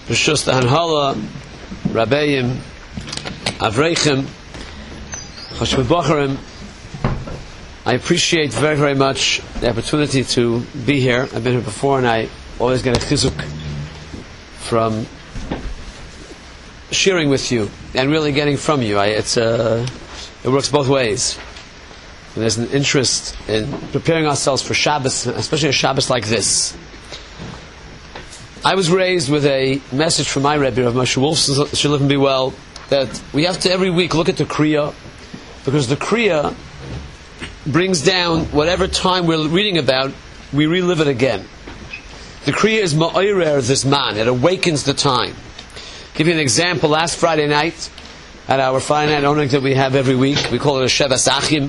Rishus Hanhala, Rabbeim, Avreichim, Chashmei Bocharim. I appreciate very, very much the opportunity to be here. I've been here before, and I always get a chizuk from sharing with you and really getting from you. It works both ways. And there's an interest in preparing ourselves for Shabbos, especially a Shabbos like this. I was raised with a message from my Rebbe, Rav Moshe Wolfson, should live and be well, that we have to every week look at the Kriya, because the Kriya brings down whatever time we're reading about, we relive it again. The Kriya is ma'orer this man, it awakens the time. I'll give you an example. Last Friday night, at our Friday night only that we have every week, we call it a Shevas Achim.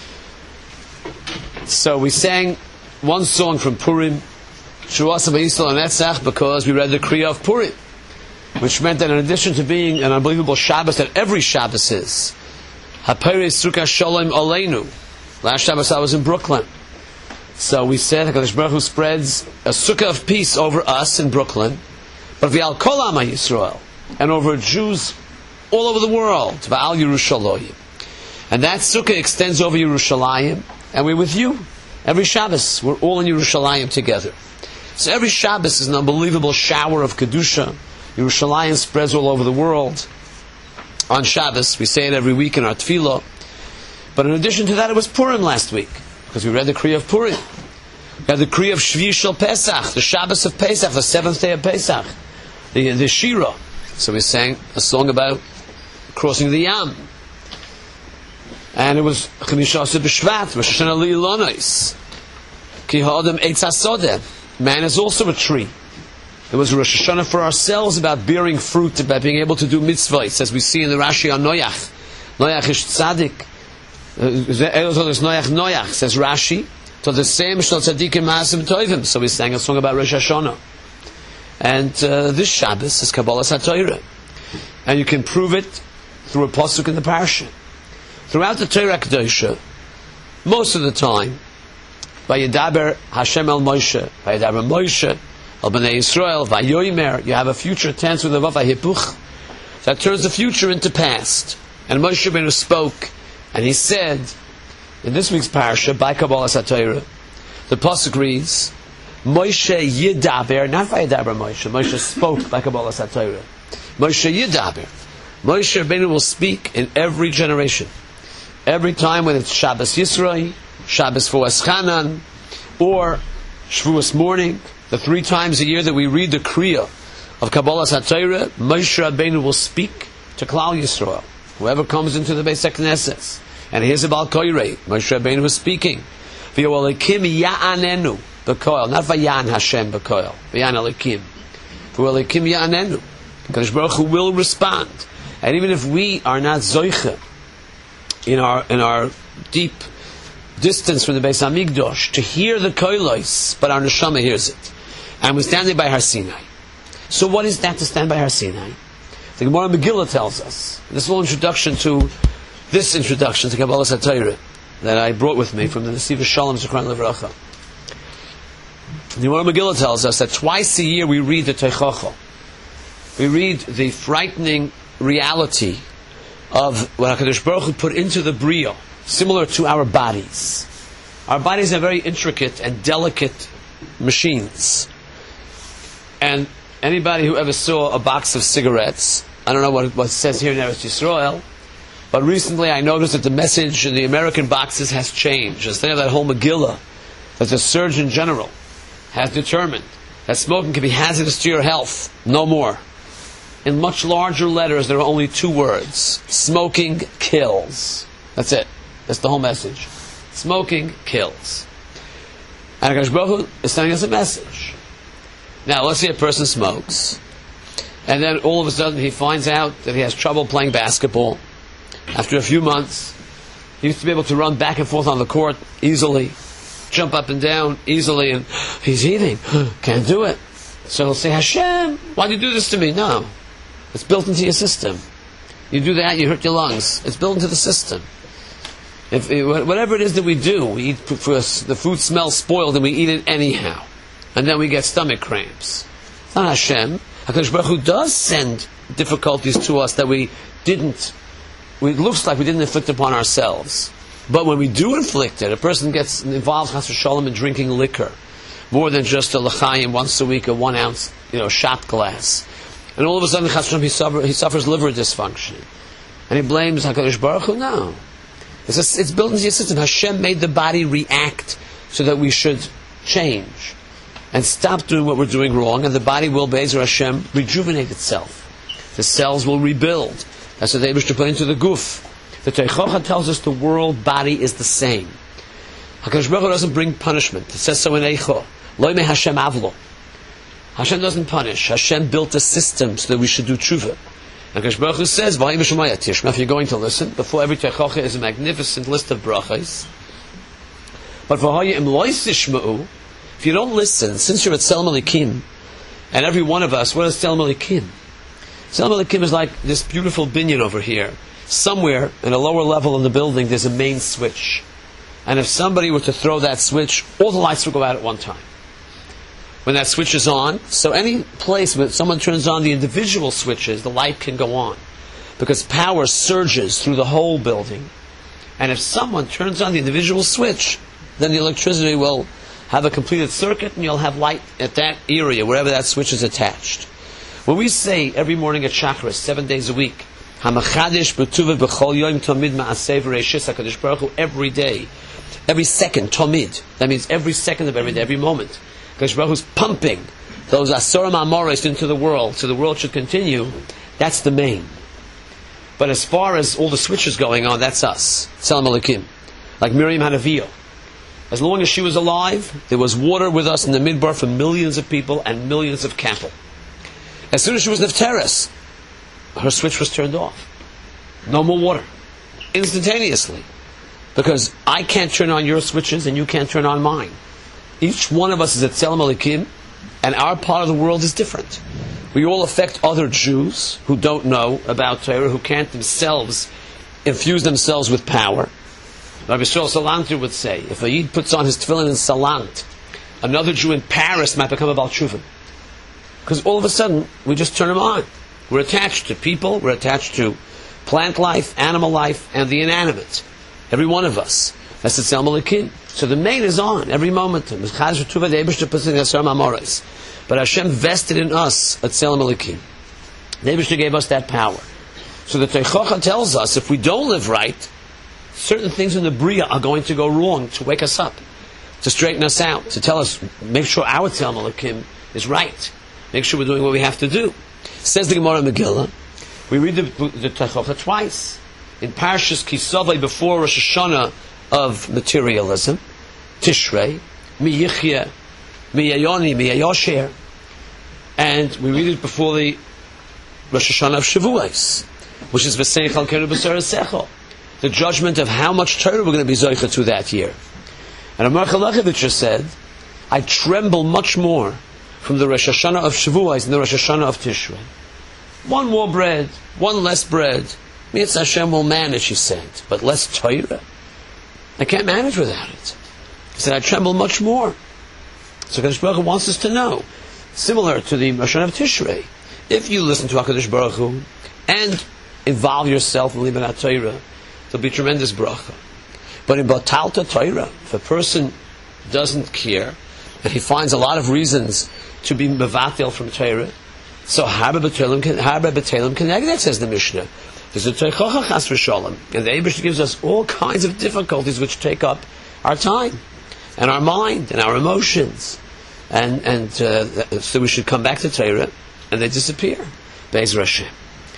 So we sang one song from Purim, Shuasa B'Yisrael Netzach, because we read the Kriya of Purim, which meant that in addition to being an unbelievable Shabbos that every Shabbos is, Haperei Sukkah Shalom Aleinu. Last Shabbos I was in Brooklyn, so we said HaKadosh Baruch Hu spreads a Sukkah of peace over us in Brooklyn, but V'al Kol Am Yisrael, and over Jews all over the world, V'al Yerushalayim, and that Sukkah extends over Yerushalayim, and we're with you every Shabbos. We're all in Yerushalayim together. So every Shabbos is an unbelievable shower of Kedusha. Yerushalayim spreads all over the world. On Shabbos, we say it every week in our Tefillah. But in addition to that, it was Purim last week, because we read the Kriya of Purim. We had the Kriya of Shvi Shel Pesach, the Shabbos of Pesach, the seventh day of Pesach, the Shira. So we sang a song about crossing the Yam. And it was Chamishasa B'Shvat, Rosh Hashanah Li'ilonais, Ki Ha'adam Eitz HaSodeh. Man is also a tree. It was Rosh Hashanah for ourselves about bearing fruit, about being able to do mitzvahs, as we see in the Rashi on Noach. Noach is tzaddik. Noach, says Rashi. To the same shel tzaddikim ma'asim tovim. So we sang a song about Rosh Hashanah. And this Shabbos is Kabbalas HaTorah. And you can prove it through a pasuk in the parasha. Throughout the Torah Kedosha, most of the time, Vayedaber Hashem el Moshe, Vayedaber Moshe el Bnei Yisrael, Vayomer, you have a future tense with a Vav HaHipuch that turns the future into past. And Moshe Rabbeinu spoke, and he said, in this week's parasha, by Kabbalas HaTorah, the pasuk reads, Moshe Yidaber, not Vayedaber Moshe, Moshe spoke by Kabbalas HaTorah. Moshe Yidaber. Moshe Rabbeinu will speak in every generation. Every time when it's Shabbos Yisroi, Shabbos V'Eschanan, or Shavuos morning, the 3 times a year that we read the Kriya of Kabbalas HaTorah, Moshe Rabbeinu will speak to Klal Yisrael, whoever comes into the Beis HaKnesses. And here's a Bal Koirei, Moshe Rabbeinu was speaking. V'Yolekim Ya'anenu B'Koil, not Vayan Hashem B'Koil, Vayan Alekim. V'Yolekim Ya'anenu. Kadosh Baruch Hu will respond. And even if we are not Zoiche in our deep distance from the Beis HaMikdash to hear the koilos, but our neshama hears it, and we're standing by Har Sinai. So what is that to stand by Har Sinai? The Gemara Megillah tells us. This is a little introduction to Kabbalas HaTorah that I brought with me from the Nesiva Shalom Zechron Livracha. The Gemara Megillah tells us that twice a year we read the Teichacha. We read the frightening reality of what HaKadosh Baruch Hu put into the Bria, similar to our bodies. Our bodies are very intricate and delicate machines. And anybody who ever saw a box of cigarettes, I don't know what it says here in Eretz Yisrael, but recently I noticed that the message in the American boxes has changed. Instead of that whole Megillah that the Surgeon General has determined that smoking can be hazardous to your health, no more. In much larger letters, there are only 2 words. Smoking kills. That's it. That's the whole message. Smoking kills. And HaKadosh Baruch Hu is sending us a message. Now, let's say a person smokes, and then all of a sudden he finds out that he has trouble playing basketball. After a few months, he used to be able to run back and forth on the court easily, jump up and down easily, and he's eating. Can't do it. So he'll say, Hashem, why do you do this to me? No. It's built into your system. You do that, you hurt your lungs. It's built into the system. Whatever it is that we do, we eat for us, the food smells spoiled and we eat it anyhow. And then we get stomach cramps. It's not Hashem. HaKadosh Baruch Hu does send difficulties to us that it looks like we didn't inflict upon ourselves. But when we do inflict it, a person gets involved, chas v'shalom, in drinking liquor, more than just a l'chaim once a week, a 1 ounce, shot glass. And all of a sudden, chas v'shalom, he suffers liver dysfunction. And he blames HaKadosh Baruch Hu? No. It's built into your system. Hashem made the body react so that we should change and stop doing what we're doing wrong, and the body will, Be'ezer Hashem, rejuvenate itself. The cells will rebuild. That's what the Eibush to put into the guf. The Teichocha tells us the world body is the same. HaKadosh Baruch Hu doesn't bring punishment. It says so in Eicho. Lo me Hashem avlo. Hashem doesn't punish. Hashem built a system so that we should do tshuva. HaKadosh Baruch Hu says, V'ha'im b'shomaya tishma, if you're going to listen, before every Teichocha is a magnificent list of brachas. But v'ha'im lo yisishma'u, if you don't listen, since you're at Tzelem Elikim, and every one of us, what is Tzelem Elikim? Tzelem Elikim is like this beautiful binyan over here. Somewhere in a lower level of the building, there's a main switch. And if somebody were to throw that switch, all the lights would go out at one time. When that switch is on, so any place where someone turns on the individual switches, the light can go on. Because power surges through the whole building. And if someone turns on the individual switch, then the electricity will have a completed circuit, and you'll have light at that area, wherever that switch is attached. When we say every morning at Shachris, 7 days a week, HaMachadish b'tuva b'chol yoyim tomid ma'aseh v'reishis HaKadosh Baruch Hu, every day, every second, tomid, that means every second of every day, every moment, HaKadosh Baruch Hu's pumping those Asorim Amoris into the world, so the world should continue. That's the main. But as far as all the switches going on, that's us. Tzelem Elikim. Like Miriam Hanaviyah. As long as she was alive, there was water with us in the midbar for millions of people and millions of cattle. As soon as she was Nefteres, her switch was turned off. No more water. Instantaneously. Because I can't turn on your switches and you can't turn on mine. Each one of us is at Tzelem Elikim, and our part of the world is different. We all affect other Jews who don't know about Torah, who can't themselves infuse themselves with power. Rabbi Yisrael Salanter would say, if a Yid puts on his tefillin in Salant, another Jew in Paris might become a Baal Tshuva. Because all of a sudden, we just turn him on. We're attached to people, we're attached to plant life, animal life, and the inanimate. Every one of us. That's the Tzelem Elikim. So the main is on, every moment. But Hashem vested in us at Tzelem Elikim. The Eibishter gave us that power. So the Teichocha tells us, if we don't live right, certain things in the Bria are going to go wrong to wake us up, to straighten us out, to tell us, make sure our Tzelem Elikim is right. Make sure we're doing what we have to do. Says the Gemara Megillah, we read the Teichocha twice. In Parshas Kisavai, before Rosh Hashanah of materialism, Tishrei, Mi Yichya, Mi Yayoni, Mi Yayosher, and we read it before the Rosh Hashanah of Shavuos, which is V'sein Chalkeinu B'Sarah Sechel, the judgment of how much Torah we're going to be zoicha to that year. And Amar Chalachevitcher said, I tremble much more from the Rosh Hashanah of Shavuos than the Rosh Hashanah of Tishrei. One more bread, one less bread. Mitz Hashem will manage, he said, but less Torah. I can't manage without it. He said, I tremble much more. So HaKadosh Baruch Hu wants us to know, similar to the Rosh Hashanah of Tishrei, if you listen to HaKadosh Baruch Hu and involve yourself in Liban HaTorah, there'll be tremendous bracha. But in Batalta Torah, if a person doesn't care, and he finds a lot of reasons to be mevatel from Torah, so Harba B'Telim Keneged, says the Mishnah. There's a Teichocha Chas V'Shalom, and the Eibush gives us all kinds of difficulties which take up our time, and our mind, and our emotions, and so we should come back to Torah, and they disappear. Be'ezer Hashem.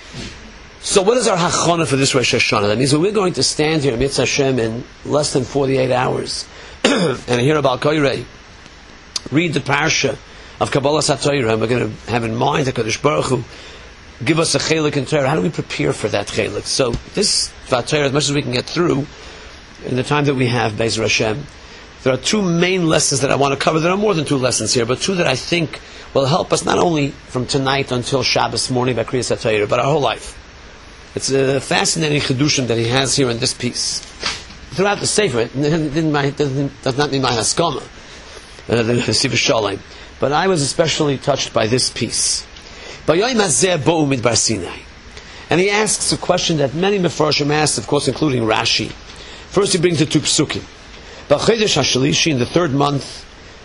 So what is our hachana for this Rosh Hashanah? That means that we're going to stand here, Mitz Hashem, in less than 48 hours, and hear about Koirei, read the parsha of Kabbalah HaTorah, and we're going to have in mind that HaKadosh Baruch Hu give us a chelik in Torah. How do we prepare for that chelik? So this Torah, as much as we can get through in the time that we have, Be'ezer Hashem, there are two main lessons that I want to cover. There are more than two lessons here, but two that I think will help us not only from tonight until Shabbos morning by Kriyas HaTorah, but our whole life. It's a fascinating chedushim that he has here in this piece. Throughout the Sefer, it does not mean my haskama, the Sefer Shalom. But I was especially touched by this piece. B'yoyim hazeh bo'u midbar Sinai. And he asks a question that many Mefarshim asked, of course, including Rashi. First, he brings the 2 psukim. B'chodesh hashalishi, in the 3rd month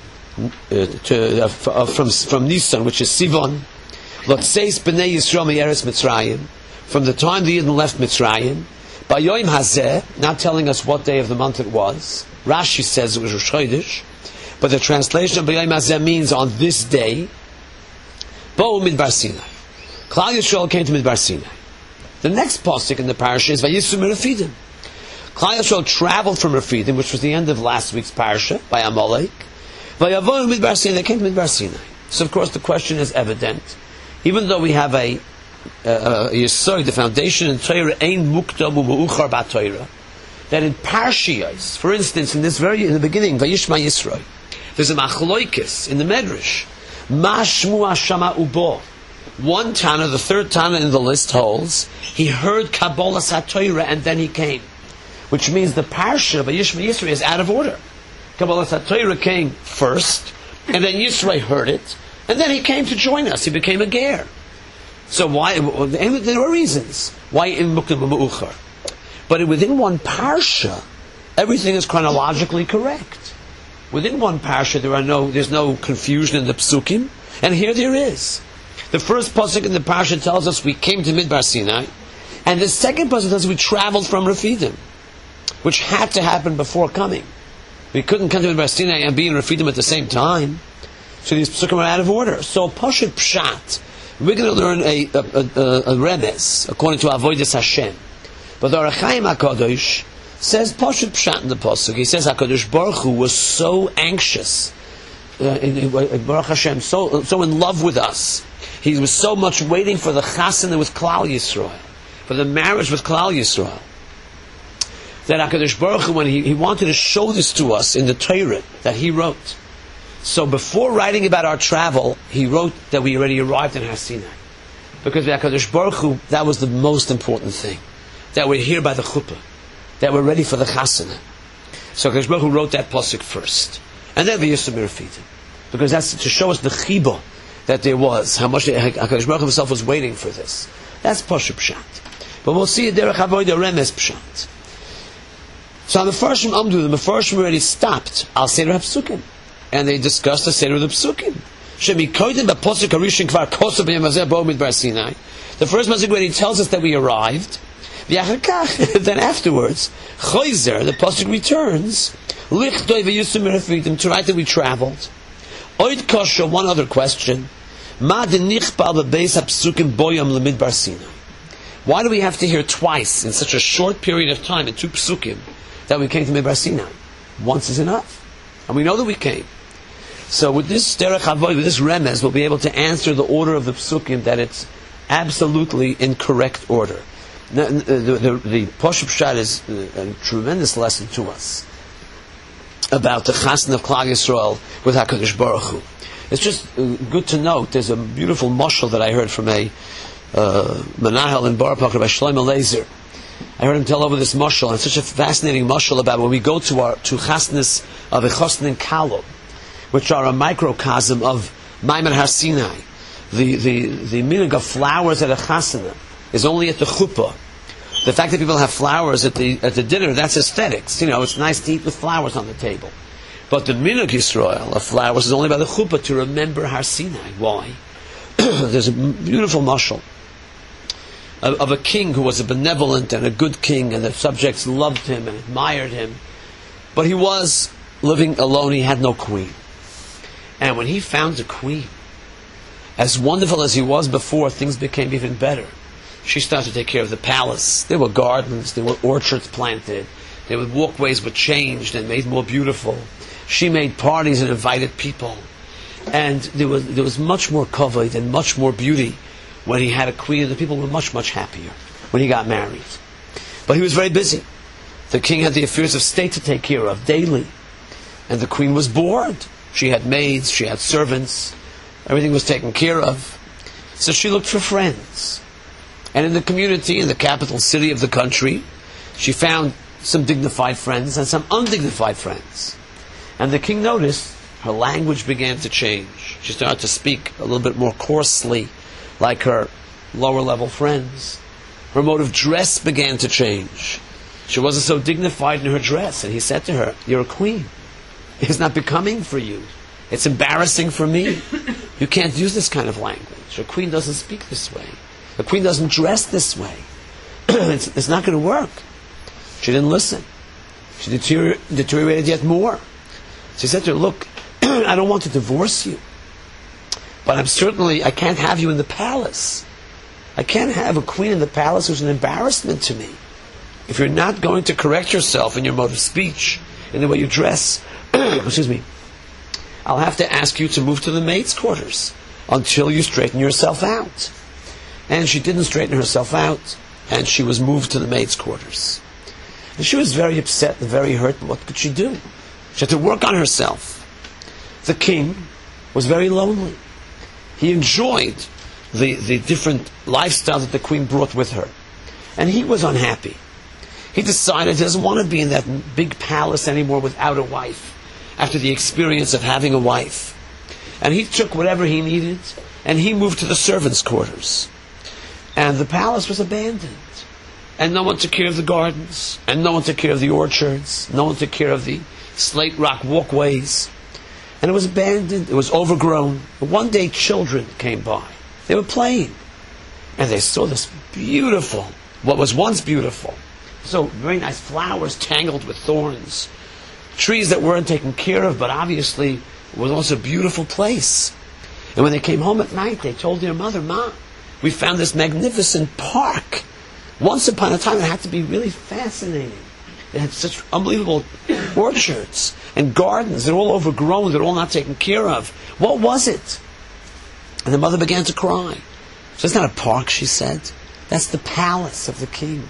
from Nisan, which is Sivan, Lotzeis b'nei Yisrael me'eretz Mitzrayim, from the time the Yidden left Mitzrayim, B'yoyim hazeh, not telling us what day of the month it was. Rashi says it was Rosh Chodesh, but the translation of B'yoyim hazeh means on this day, Bo'u midbar Sinai. Klal Yisrael came to midbar Sinai. The next pasuk in the parasha is Vayisu Refidim. Klal Yisrael traveled from Refidim, which was the end of last week's parasha, by Amalek. Vayavoyu midbar Sinai, they came to midbar Sinai. So of course the question is evident. Even though we have a Yesod, the foundation in Torah, Ein Mukdam U'Meuchar B'Torah, that in Parshiyos, for instance, in the beginning, Vayishma Yisrael, there's a machloikis in the Medrash. Mashmu Hashama Ubo. One Tana, the 3rd Tana in the list, holds he heard Kabbalah HaTorah and then he came, which means the parsha of Yishma Yisrael is out of order. Kabbalah HaTorah came first, and then Yisrael heard it, and then he came to join us. He became a ger. So why? There are reasons why in Mukdam U'Meuchar, but within one parsha, everything is chronologically correct. Within one parsha, there's no confusion in the psukim, and here there is. The first pasuk in the parsha tells us we came to Midbar Sinai, and the second pasuk tells us we traveled from Refidim, which had to happen before coming. We couldn't come to Midbar Sinai and be in Refidim at the same time, so these pasukim are out of order. So Pashut Pshat, we're going to learn a remez according to Avodas Hashem. But the Ohr HaChaim HaKadosh says Pashut Pshat in the pasuk. He says HaKadosh Baruch Hu was so anxious, Baruch Hashem, so in love with us. He was so much waiting for the chasana with Klal Yisrael, for the marriage with Klal Yisrael, that HaKadosh Baruch Hu, when he wanted to show this to us in the Torah that he wrote. So before writing about our travel, he wrote that we already arrived in Har Sinai. Because HaKadosh Baruch Hu, that was the most important thing. That we're here by the chuppah. That we're ready for the chasana. So HaKadosh Baruch Hu wrote that pasuk first. And then V'yisum Refidim. Because that's to show us the chibah that there was, how much HaKadosh Baruch Hu himself was waiting for this. That's Pashut Pshat. But we'll see a derech avodah remes Pshat. So the Mefarshim already stopped Al Seder HaPsukim, and they discussed the Seder of the Psukim. Shemikodim b'posuk harishin kvar kosav b'yamazeh bo midbar Sinai. The first pasuk where he tells us that we arrived. Then afterwards, Choizer, the pasuk returns, Lichtoi v'yusum refidim, to write that we traveled. Oid kosher, one other question. Ma denichbal b'beis hapsukim boyam lemidbar Sinai. Why do we have to hear twice in such a short period of time, in 2 psukim, that we came to Midbar Sinai? Once is enough. And we know that we came. So with this derech avodah, with this remez, we'll be able to answer the order of the psukim, that it's absolutely in correct order. The Pashut Pshat is a tremendous lesson to us about the chasna of Klal Yisrael with HaKadosh Baruch Hu. It's just good to note, there's a beautiful mashal that I heard from a Menahel in Bar Pakr by Shlomo Lezer. I heard him tell over this mashal, and such a fascinating mashal about when we go to chasnas of Echosn and Kalom, which are a microcosm of Maimon Har Sinai. The meaning of flowers at a chasana is only at the chuppah. The fact that people have flowers at the dinner, that's aesthetics. It's nice to eat with flowers on the table. But the minhag Yisrael of flowers is only by the chuppah, to remember Har Sinai. Why? There's a beautiful mashal of a king who was a benevolent and a good king, and the subjects loved him and admired him. But he was living alone, he had no queen. And when he found a queen, as wonderful as he was before, things became even better. She started to take care of the palace. There were gardens, there were orchards planted, there were walkways were changed and made more beautiful. She made parties and invited people. And there was much more kavod and much more beauty when he had a queen, and the people were much, much happier when he got married. But he was very busy. The king had the affairs of state to take care of daily. And the queen was bored. She had maids, she had servants, everything was taken care of. So she looked for friends. And in the community, in the capital city of the country, she found some dignified friends and some undignified friends. And the king noticed her language began to change. She started to speak a little bit more coarsely, like her lower level friends. Her mode of dress began to change. She wasn't so dignified in her dress, and he said to her, "You're a queen. It's not becoming for you. It's embarrassing for me. You can't use this kind of language. A queen doesn't speak this way. A queen doesn't dress this way. It's not going to work." She didn't listen. She deteriorated yet more. She said to her, "Look, I don't want to divorce you, but I can't have you in the palace. I can't have a queen in the palace who's an embarrassment to me. If you're not going to correct yourself in your mode of speech, in the way you dress, excuse me, I'll have to ask you to move to the maid's quarters until you straighten yourself out." And she didn't straighten herself out, and she was moved to the maid's quarters. And she was very upset and very hurt, but what could she do? She had to work on herself. The king was very lonely. He enjoyed the different lifestyle that the queen brought with her. And he was unhappy. He decided he doesn't want to be in that big palace anymore without a wife, after the experience of having a wife. And he took whatever he needed, and he moved to the servants' quarters. And the palace was abandoned. And no one took care of the gardens, and no one took care of the orchards, no one took care of the slate rock walkways. And it was abandoned, it was overgrown. And one day children came by. They were playing. And they saw this beautiful, what was once beautiful, so very nice flowers tangled with thorns. Trees that weren't taken care of, but obviously was also a beautiful place. And when they came home at night, they told their mother, "Mom, we found this magnificent park. Once upon a time, it had to be really fascinating. It had such unbelievable orchards and gardens. They're all overgrown. They're all not taken care of. What was it?" And the mother began to cry. "So it's not a park," she said. "That's the palace of the king.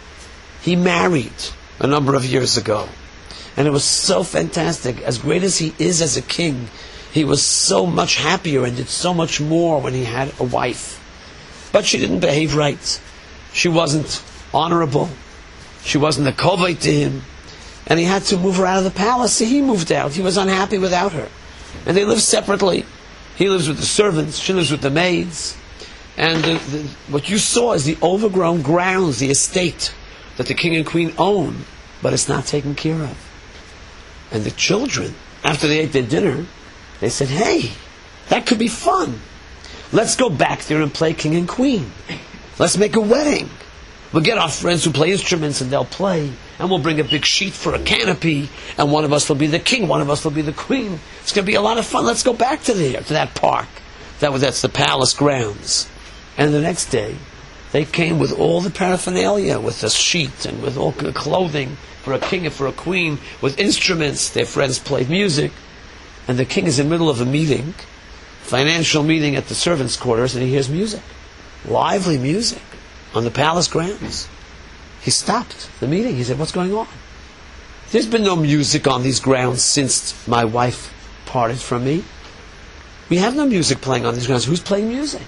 He married a number of years ago. And it was so fantastic. As great as he is as a king, he was so much happier and did so much more when he had a wife. But she didn't behave right. She wasn't honorable. She wasn't a kovay to him. And he had to move her out of the palace. So he moved out. He was unhappy without her. And they lived separately. He lives with the servants. She lives with the maids. And what you saw is the overgrown grounds, the estate that the king and queen own, but it's not taken care of. And the children, after they ate their dinner, they said, "Hey, that could be fun. Let's go back there and play king and queen. Let's make a wedding. We'll get our friends who play instruments and they'll play. And we'll bring a big sheet for a canopy. And one of us will be the king, one of us will be the queen. It's going to be a lot of fun. Let's go back to that park. That's the palace grounds." And the next day, they came with all the paraphernalia, with the sheet and with all the clothing for a king and for a queen, with instruments. Their friends played music. And the king is in the middle of a meeting, financial meeting at the servants' quarters, and he hears music. Lively music on the palace grounds. He stopped the meeting. He said, "What's going on? There's been no music on these grounds since my wife parted from me. We have no music playing on these grounds. Who's playing music?"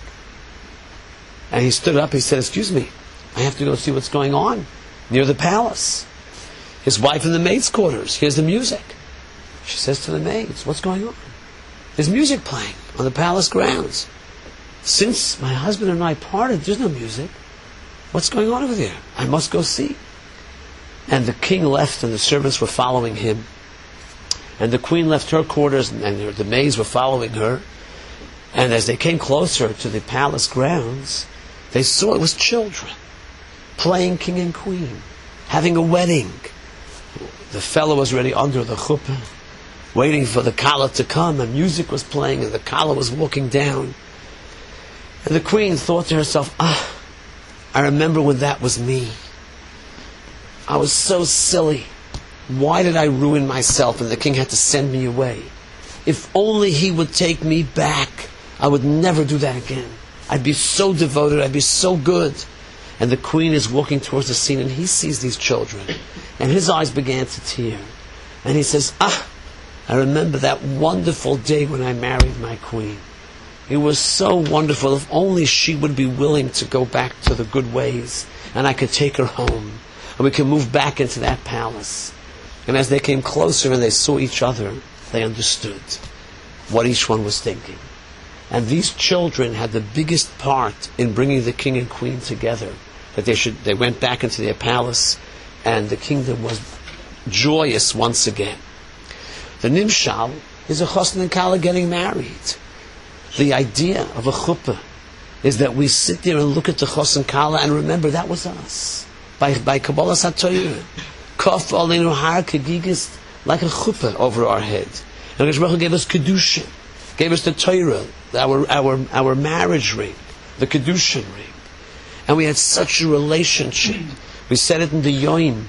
And he stood up. He said, "Excuse me, I have to go see what's going on near the palace." His wife in the maid's quarters hears the music. She says to the maids, "What's going on?" "There's music playing on the palace grounds. Since my husband and I parted, there's no music. What's going on over there? I must go see." And the king left, and the servants were following him. And the queen left her quarters, and the maids were following her. And as they came closer to the palace grounds, they saw it was children playing king and queen, having a wedding. The fellow was already under the chuppah, waiting for the kala to come, and music was playing, and the kala was walking down. And the queen thought to herself, I remember when that was me. I was so silly. Why did I ruin myself and the king had to send me away? If only he would take me back, I would never do that again. I'd be so devoted, I'd be so good." And the queen is walking towards the scene, and he sees these children, and his eyes began to tear. And he says, I remember that wonderful day when I married my queen. It was so wonderful. If only she would be willing to go back to the good ways, and I could take her home, and we could move back into that palace. And as they came closer and they saw each other, they understood what each one was thinking. And these children had the biggest part in bringing the king and queen together. That they went back into their palace, and the kingdom was joyous once again. The Nimshal is a chosn and kala getting married. The idea of a chuppah is that we sit there and look at the chosn and kala and remember that was us. By Kabbalah Satoyah. Kof Alenu Har Kegigis, like a chuppah over our head. And Hakadosh Baruch Hu gave us Kedushin, gave us the Torah, our marriage ring, the Kedushin ring. And we had such a relationship. We said it in the Yom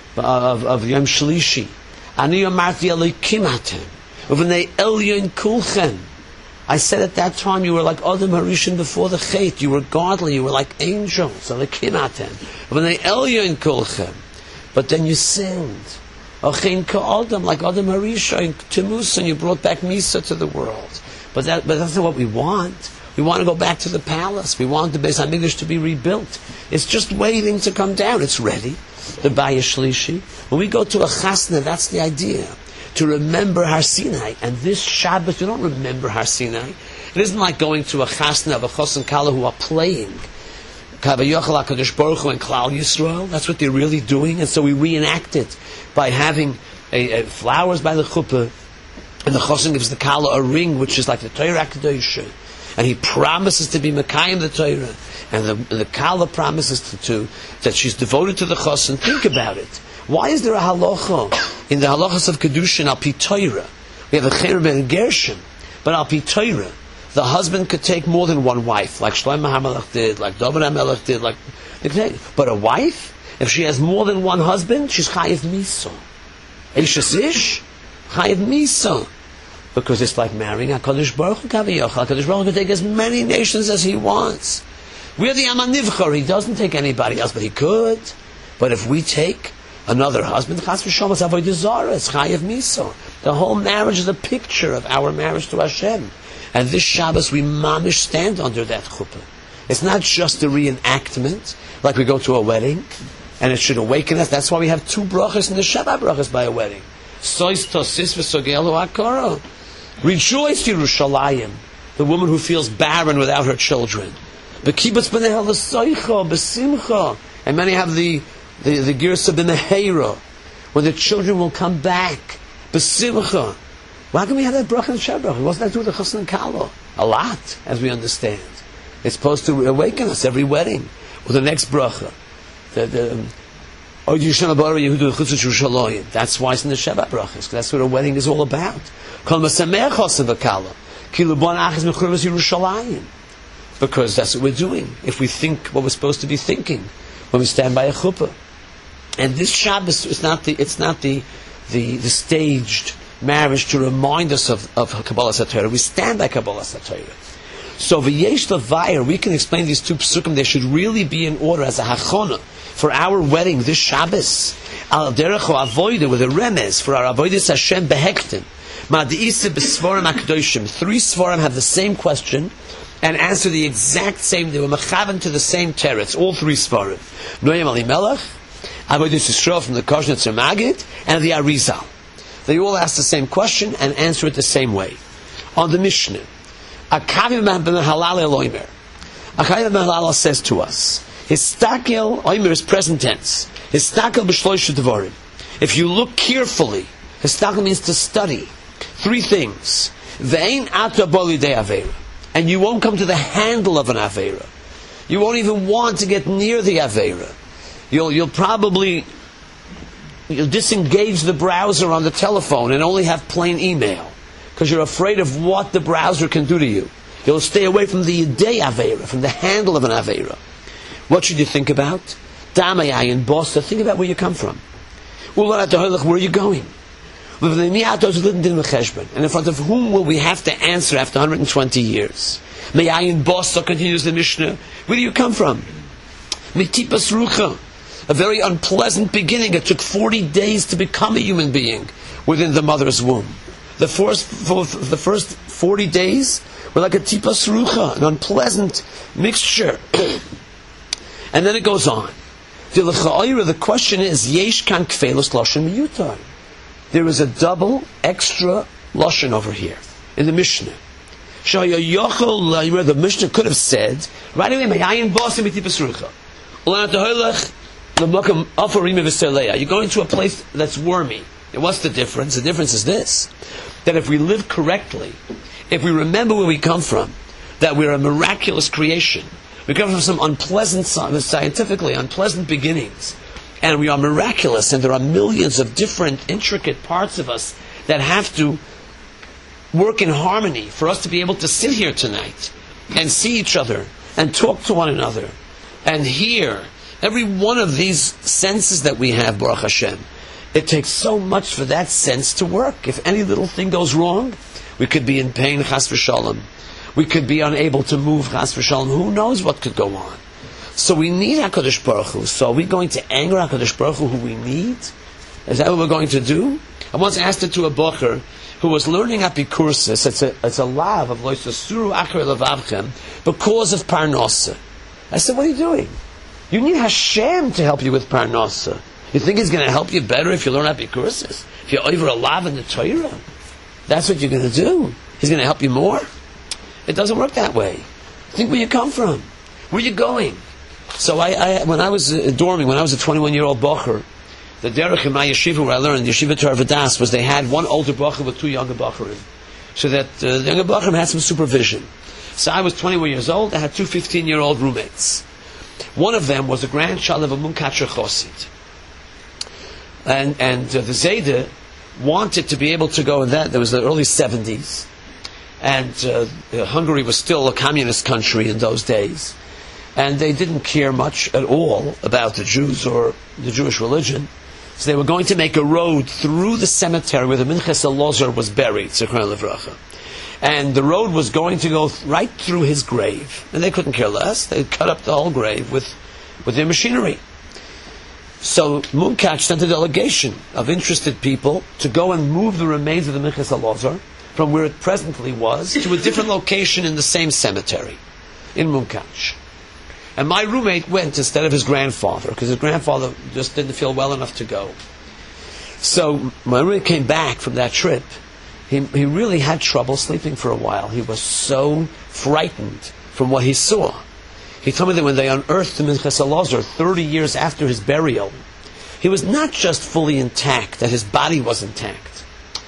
of Yom Shlishi. Ani Amarti Elokim Atem, Uvnei Elyon Kulchem. I said at that time you were like Adam Harishon before the Chet. You were godly. You were like angels. Elokim Atem, Uvnei Elyon Kulchem. But then you sinned. Ochein Ka'adam, like Adam Harishon, Timus, and you brought back Misa to the world. But that's not what we want. We want to go back to the palace. We want the Beis HaMikdash to be rebuilt. It's just waiting to come down. It's ready. The Bayis Shlishi. When we go to a chasna, that's the idea. To remember Har Sinai. And this Shabbos, we don't remember Har Sinai. It isn't like going to a chasna of a chos and kala who are playing Kavayochel HaKadosh Baruch Hu and Klal Yisrael. That's what they're really doing. And so we reenact it by having flowers by the chuppah. And the chosin gives the kala a ring, which is like the Torah HaKadosh. And he promises to be Mekayim the Torah. And the Kala promises that she's devoted to the chosin. Think about it. Why is there a halacha in the halachas of Kedushin al pi Torah? We have a Cher ben Gershon, but al pi Torah, the husband could take more than one wife, like Shlomo HaMelech did, like David HaMelech did, but a wife, if she has more than one husband, she's chayiv misa. Eishes ish, chayiv misa. Because it's like marrying HaKadosh Baruch Hu Kaviyach. HaKadosh Baruch Hu can take as many nations as he wants. We're the Aman Nivchar. He doesn't take anybody else, but he could. But if we take another husband, Chas v'Shalom, it's Avodah Zarah, it's Chayev Misa. The whole marriage is a picture of our marriage to Hashem. And this Shabbos, we mamish stand under that chuppah. It's not just a reenactment, like we go to a wedding, and it should awaken us. That's why we have two brachas in the Shabbat brachas by a wedding. Sois tosis v'sogelu hakara. Rejoice, Yerushalayim, the woman who feels barren without her children. B'kibbutz b'nei halasoicha, b'simcha. And many have the girsa b'nehera, when the children will come back. B'simcha. Why can we have that bracha in Shabbat? What's that do with the chosn and kala? A lot, as we understand. It's supposed to awaken us every wedding with the next bracha. That's why it's in the Shabbat brachas. That's what a wedding is all about. Because that's what we're doing. If we think what we're supposed to be thinking when we stand by a chuppah. And this Shabbos is not the staged marriage to remind us of Kabbalah Satorah. We stand by Kabbalah Satorah. So v'yesh l'vayir, we can explain these two psukim. They should really be in order as a hachona for our wedding this Shabbos. Al derech avoida with a remez for our avodas Hashem behektim. Ma'diisa b'svarim hakdoshim. 3 svarim have the same question and answer the exact same. They were mechaven to the same teretz. All 3 svarim. Noam Elimelech, avodas Yisrael from the Koshnetzer Magid, and the Arizal. They all ask the same question and answer it the same way. On the Mishnah, Akav ben Halal Eloimer. Akav ben Halal says to us, Histakel, Oimer is present tense. Histakel b'shloish devarim. If you look carefully, Histakel means to study. 3 things. Ve'ein ata boli de avera. And you won't come to the handle of an avera. You won't even want to get near the avera. You'll probably disengage the browser on the telephone and only have plain email, because you're afraid of what the browser can do to you. You'll stay away from the Yidei Aveira, from the handle of an Aveira. What should you think about? Damayai and Bosta, think about where you come from. Where are you going? And in front of whom will we have to answer after 120 years? Mayayin Bosta, continues the Mishnah. Where do you come from? Mitipas Rucha. A very unpleasant beginning. It took 40 days to become a human being within the mother's womb. The first 40 days were like a tipas rucha, an unpleasant mixture. And then it goes on. The question is, yesh kan kfelos lashon miyutar. There is a double extra lashon over here in the Mishnah. The Mishnah could have said, right away, you're going to a place that's wormy. And what's the difference? The difference is this, that if we live correctly, if we remember where we come from, that we're a miraculous creation, we come from some unpleasant, scientifically unpleasant beginnings, and we are miraculous, and there are millions of different intricate parts of us that have to work in harmony for us to be able to sit here tonight and see each other and talk to one another and hear. Every one of these senses that we have, Baruch Hashem, it takes so much for that sense to work. If any little thing goes wrong, we could be in pain, chas v'shalom. We could be unable to move, chas v'shalom. Who knows what could go on? So we need HaKadosh Baruch Hu. So are we going to anger HaKadosh Baruch Hu, who we need? Is that what we're going to do? I once asked it to a bocher who was learning Apikursis. It's a lav of loisasuru acher levavchem because of parnasa. I said, what are you doing? You need Hashem to help you with parnasa. You think He's going to help you better if you learn Apikursis? If you're over a lav in the Torah? That's what you're going to do. He's going to help you more? It doesn't work that way. Think where you come from. Where you going? So when I was dorming, when I was a 21-year-old bocher, the derech in my yeshiva where I learned, Yeshiva Torah V'das, was they had one older bocher with two younger bocherim. So that the younger bocherim had some supervision. So I was 21 years old, I had two 15-year-old roommates. One of them was a grandchild of a Munkatcher Chosid. And the Zayde wanted to be able to go in that. There was the early 70s. And Hungary was still a communist country in those days. And they didn't care much at all about the Jews or the Jewish religion. So they were going to make a road through the cemetery where the Minchas Elazar was buried, Zichron Livracha. And the road was going to go right through his grave. And they couldn't care less. They cut up the whole grave with their machinery. So Munkach sent a delegation of interested people to go and move the remains of the Minchas Elazar from where it presently was to a different location in the same cemetery, in Munkach. And my roommate went instead of his grandfather, because his grandfather just didn't feel well enough to go. So my roommate came back from that trip. He really had trouble sleeping for a while. He was so frightened from what he saw. He told me that when they unearthed the Minchas Elazar 30 years after his burial, he was not just fully intact, that his body was intact,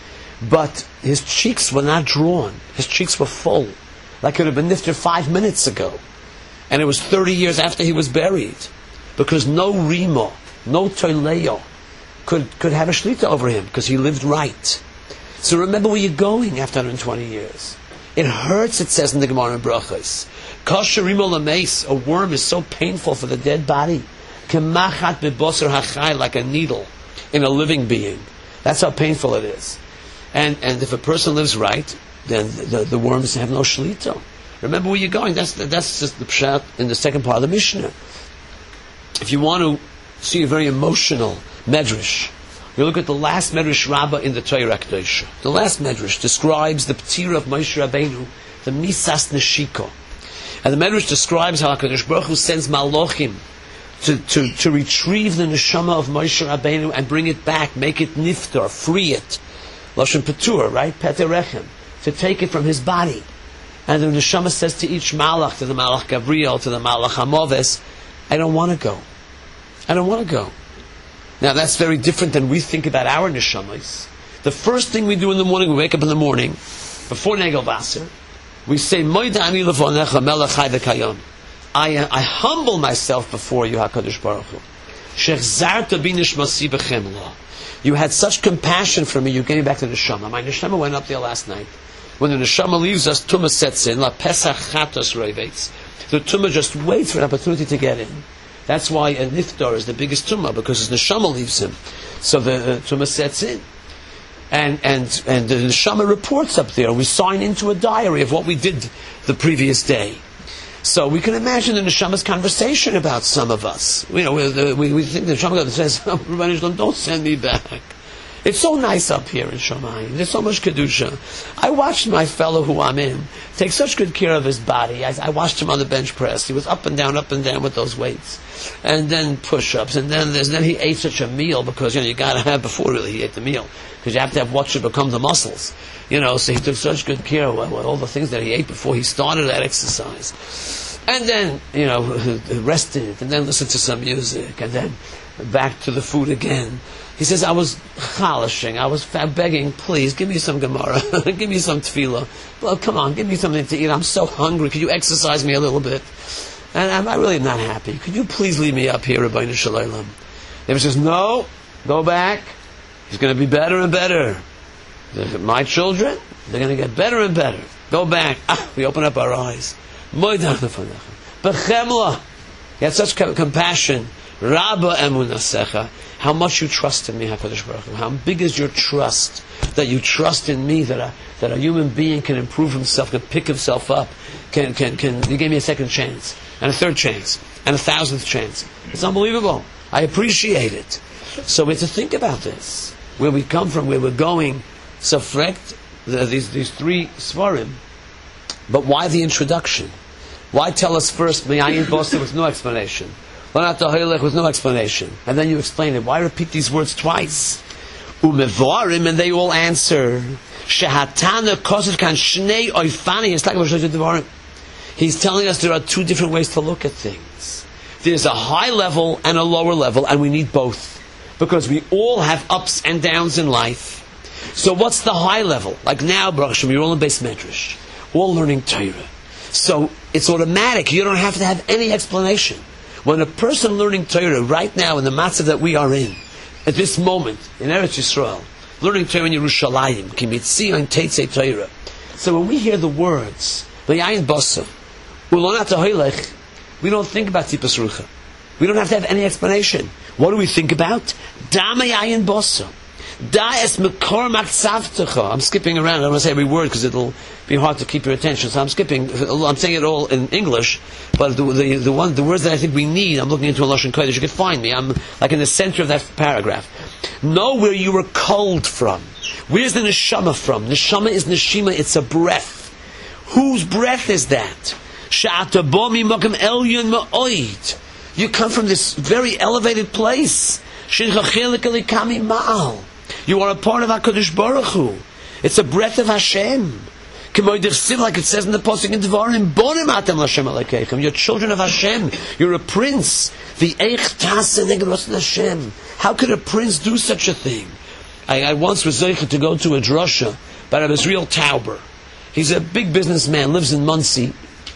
but his cheeks were not drawn. His cheeks were full, like it had been nifter 5 minutes ago. And it was 30 years after he was buried, because no Rima, no Toileyo could have a shlita over him, because he lived right. So remember where you're going after 120 years. It hurts, it says in the Gemara in Brachos. Kasher Rima Lameis, a worm is so painful for the dead body. Kemachat bebosar hachai, like a needle in a living being. That's how painful it is. And if a person lives right, then the worms have no shlita. Remember where you're going. That's just the pshat in the second part of the Mishnah. If you want to see a very emotional medrash, you look at the last medrash Rabbah in the Torah Kedosha. The last medrash describes the ptira of Moshe Rabbeinu, the misas neshiko, and the medrash describes how HaKadosh Baruch Hu sends malachim to retrieve the neshama of Moshe Rabbeinu and bring it back, make it niftar, free it, lashon patur, right, peterechem, to take it from his body. And the neshama says to each malach, to the malach Gabriel, to the malach Hamoves, I don't want to go. I don't want to go. Now that's very different than we think about our neshamas. The first thing we do in the morning, we wake up in the morning, before Negel Vaser, we say, Moida ani levonecha melech chai v'kayom. I humble myself before you, HaKadosh Baruch Hu. Shechzarta bi nishmasi b'chemla. You had such compassion for me, you gave me back to the neshama. My neshama went up there last night. When the neshama leaves us, tumah sets in. La pesach chatos roivetz. The tumah just waits for an opportunity to get in. That's why a niftar is the biggest tumah, because his neshama leaves him. So the tumah sets in. And the neshama reports up there. We sign into a diary of what we did the previous day. So we can imagine the neshama's conversation about some of us. You know, we think the neshama says, don't send me back. It's so nice up here in Shamayim. There's so much Kedusha. I watched my fellow who I'm in take such good care of his body. I watched him on the bench press. He was up and down with those weights. And then push-ups. And then he ate such a meal because, you got to have before really he ate the meal. Because you have to have what should become the muscles. So he took such good care of all the things that he ate before he started that exercise. And then, rested, and then listened to some music, and then back to the food again. He says, I was chalishing, I was begging, please, give me some Gemara, give me some tefillah. Well, come on, give me something to eat, I'm so hungry, could you exercise me a little bit? And I'm really not happy. Could you please leave me up here, Rabbeinu Shalom? David says, no, go back. He's going to be better and better. My children, they're going to get better and better. Go back. We open up our eyes. Bechemla. He had such compassion. Rabba emunasecha. How much you trust in me, HaKadosh Baruch Hu. How big is your trust that you trust in me, that a human being can improve himself, can pick himself up, can you gave me a second chance, and a third chance, and a 1,000th chance. It's unbelievable. I appreciate it. So we have to think about this. Where we come from, where we're going. So these three svarim. But why the introduction? Why tell us first Me'ayin Bosa with no explanation? With no explanation. And then you explain it. Why repeat these words twice? Umevarim, and they all answer. Shehatana kosev kan shnei oifani. It's like Devarim. He's telling us there are two different ways to look at things. There's a high level and a lower level, and we need both. Because we all have ups and downs in life. So what's the high level? Like now, Baruch Hashem, you're all in Beis Medrash. All learning Torah. So it's automatic. You don't have to have any explanation. When a person learning Torah right now in the matzav that we are in, at this moment, in Eretz Yisrael, learning Torah in Yerushalayim, Kimitzi on Teitzei Torah. So when we hear the words, V'yayin Bosa, Ulonat HaHoilech, we don't think about Tipas Rucha. We don't have to have any explanation. What do we think about? Dama Yayin Bosa. Da es mekor maksavtecha. I'm skipping around. I don't want to say every word because it'll be hard to keep your attention. So I'm skipping. I'm saying it all in English, but the words that I think we need, I'm looking into a Lashon Kodesh. You can find me. I'm like in the center of that paragraph. Know where you were culled from. Where's the neshama from? Neshama is neshima. It's a breath. Whose breath is that? She'ata bo mimakom elyon ma'oid. You come from this very elevated place. Shinchachelik elikami ma'al. You are a part of HaKadosh Baruch Hu. It's a breath of Hashem. Like it says in the Pasuk in Devarim, Bonim atem l'Hashem alekeichem. You're children of Hashem. You're a prince. V'eich taseh neged ratzon Hashem. How could a prince do such a thing? I once was zeicha to go to a drasha by Rabbi Israel Tauber. He's a big businessman, lives in Monsey,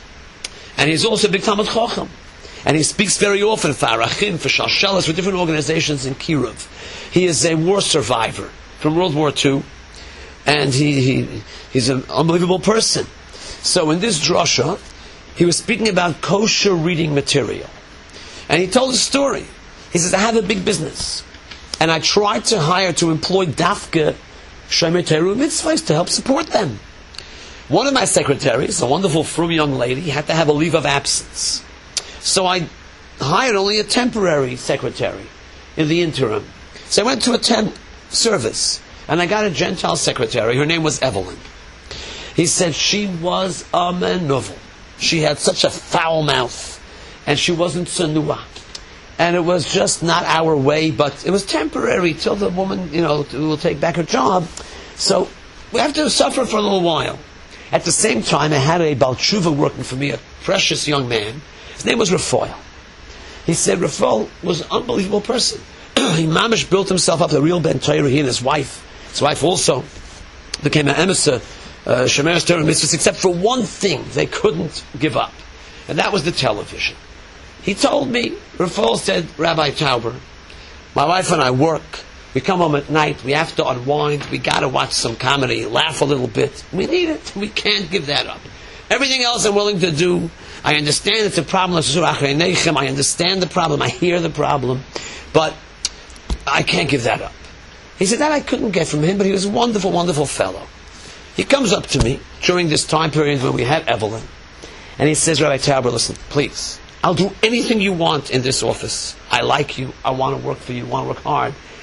and he's also a big Talmud Chacham. And he speaks very often for Arachim, for Shalshelas, for different organizations in Kirov. He is a war survivor from World War II, and he's an unbelievable person. So in this drasha, he was speaking about kosher reading material. And he told a story. He says, I have a big business, and I tried to employ Dafka Shomer Torah mitzvahs to help support them. One of my secretaries, a wonderful frum young lady, had to have a leave of absence. So I hired only a temporary secretary in the interim. So I went to a temp service, and I got a Gentile secretary. Her name was Evelyn. He said she was a menuvel. She had such a foul mouth, and she wasn't sanua. And it was just not our way, but it was temporary till the woman, will take back her job. So we have to suffer for a little while. At the same time, I had a Baal Tshuva working for me, a precious young man. His name was Rafael. He said Rafael was an unbelievable person. He mamish built himself up, a real Ben Torah, he and his wife. His wife also became an emissary, Shemeres Torah mitzvahs, except for one thing they couldn't give up. And that was the television. He told me, Rafael said, Rabbi Tauber, my wife and I work. We come home at night, we have to unwind, we got to watch some comedy, laugh a little bit. We need it. We can't give that up. Everything else I'm willing to do. I understand it's a problem. I understand the problem. I hear the problem. But I can't give that up. He said that I couldn't get from him, but he was a wonderful, wonderful fellow. He comes up to me during this time period when we had Evelyn, and he says, Rabbi Tauber, listen, please, I'll do anything you want in this office. I like you. I want to work for you. I want to work hard.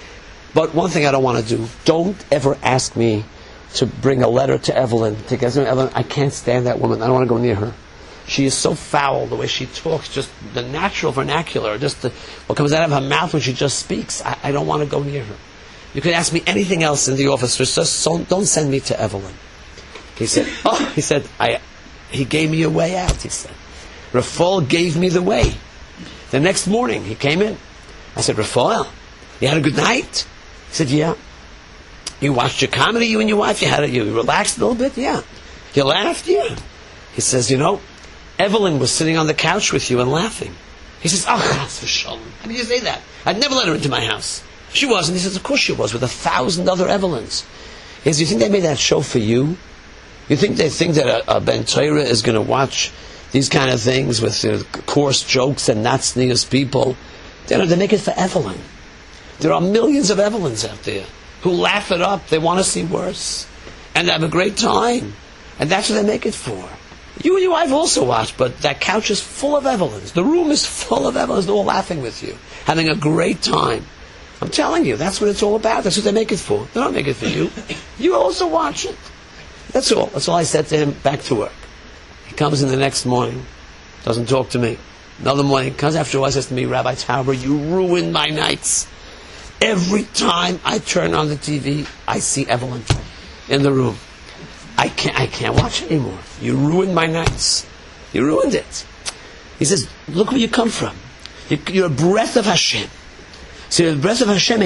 But one thing I don't want to do, don't ever ask me to bring a letter to Evelyn. To get Evelyn, I can't stand that woman. I don't want to go near her. She is so foul, the way she talks, just the natural vernacular, just what comes out of her mouth when she just speaks. I don't want to go near her. You can ask me anything else in the office, just don't send me to Evelyn. He said, he gave me a way out, he said. Raphael gave me the way. The next morning, he came in. I said, Raphael, you had a good night? He said, yeah. You watched your comedy, you and your wife? You relaxed a little bit? Yeah. You laughed? Yeah. He says, Evelyn was sitting on the couch with you and laughing. He says, chas v'shalom. How did you say that? I'd never let her into my house. She wasn't. He says, of course she was, with 1,000 other Evelyns. He says, you think they made that show for you? You think they think that a Ben Torah is going to watch these kind of things with coarse jokes and not sneers people? They make it for Evelyn. There are millions of Evelyns out there who laugh it up. They want to see worse. And they have a great time. And that's what they make it for. You and your wife also watch, but that couch is full of Evelyns. The room is full of Evelyns. They're all laughing with you, having a great time. I'm telling you, that's what it's all about. That's what they make it for. They don't make it for you. You also watch it. That's all. That's all I said to him. Back to work. He comes in the next morning, doesn't talk to me. Another morning, comes after a while, says to me, Rabbi Tauber, you ruined my nights. Every time I turn on the TV, I see Evelyn in the room. I can't watch anymore. You ruined my nights. You ruined it. He says, look where you come from. You're a breath of Hashem. So you're a breath of Hashem.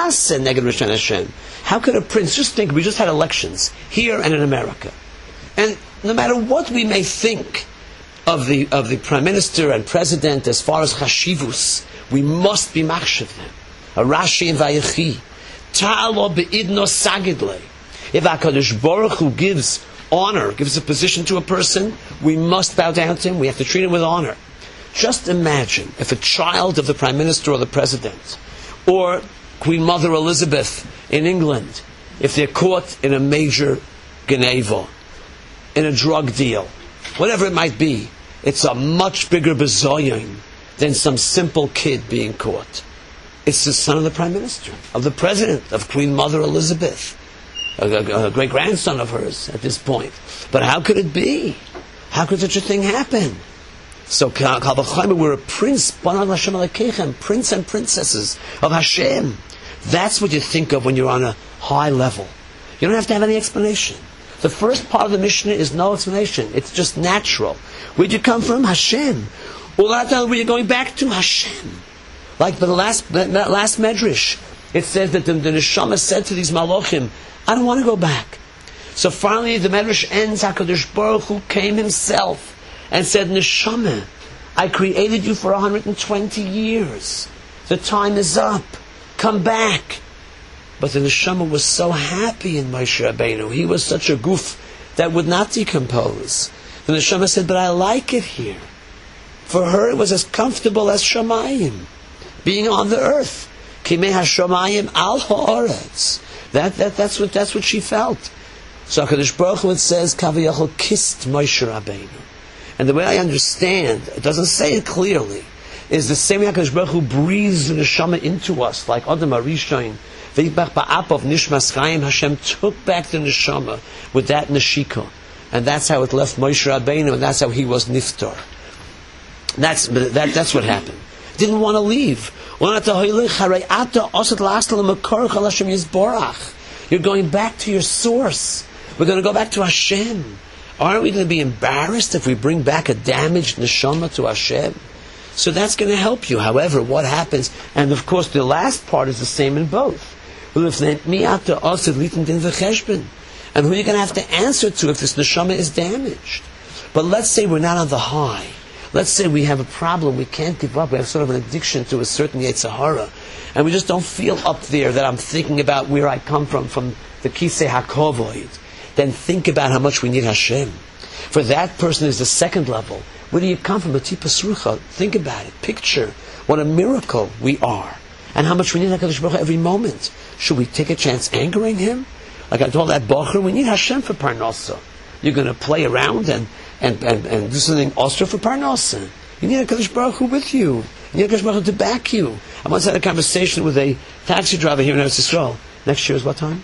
How could a prince, just think, we just had elections here and in America. And no matter what we may think of the prime minister and president as far as chashivus, we must be machshav them. Rashi and Vayechi. Ta'alo be'idno sagidle. If HaKadosh Baruch Hu gives honor, gives a position to a person, we must bow down to him. We have to treat him with honor. Just imagine if a child of the Prime Minister or the President, or Queen Mother Elizabeth in England, if they're caught in a major geneva, in a drug deal, whatever it might be, it's a much bigger bazoying than some simple kid being caught. It's the son of the Prime Minister, of the President, of Queen Mother Elizabeth, a great-grandson of hers at this point. But how could it be? How could such a thing happen? So, we're a prince, prince and princesses of Hashem. That's what you think of when you're on a high level. You don't have to have any explanation. The first part of the Mishnah is no explanation. It's just natural. Where'd you come from? Hashem. Where you're going back to? Hashem. Like the last Medrash, it says that the Neshama said to these Malachim, I don't want to go back. So finally the Medrash ends, HaKadosh Baruch Hu came himself and said, Neshama, I created you for 120 years. The time is up. Come back. But the Neshama was so happy in Moshe Rabbeinu. He was such a goof that would not decompose. The Neshama said, but I like it here. For her it was as comfortable as Shamayim, being on the earth. Kimei HaShamayim al ha'aretz. That's what she felt. So HaKadosh Baruch Hu, it says, Kaviyachol kissed Moshe Rabbeinu. And the way I understand, it doesn't say it clearly, is the same way HaKadosh Baruch Hu breathes the neshama into us, like Adam HaRishon, V'yibach ba'apav nishmas chayim, Hashem took back the neshama with that neshika. And that's how it left Moshe Rabbeinu, and that's how he was niftar. That's what happened. Didn't want to leave. You're going back to your source. We're going to go back to Hashem. Aren't we going to be embarrassed if we bring back a damaged neshama to Hashem? So that's going to help you. However, what happens, and of course the last part is the same in both. And who are you going to have to answer to if this neshama is damaged? But let's say we're not on the high. Let's say we have a problem, we can't give up, we have sort of an addiction to a certain Yetzer Hara, and we just don't feel up there that I'm thinking about where I come from the Kisei HaKovoid. Then think about how much we need Hashem. For that person is the second level. Where do you come from? Think about it. Picture what a miracle we are, and how much we need HaKadosh Baruch Hu every moment. Should we take a chance angering Him? Like I told that Bocher, we need Hashem for Parnasa. You're going to play around and do something ostra for Parnasa. You need HaKadosh Baruch Hu with you. and you have Baruch Hu to back you. I once had a conversation with a taxi driver here in Eretz Yisrael. Next year is what time?